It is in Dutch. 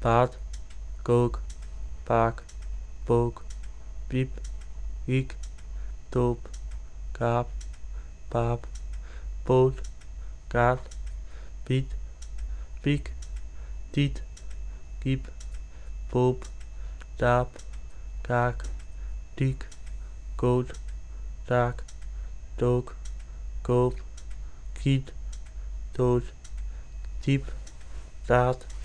paard, kook, paak, pook, piep, wiek, toop, kaap, paap, poot, kaat, piet, piek, tiet, kiep, poop, taap, kaak, tiek, koot, taak, took, koop, kiet, toot, tiep, taat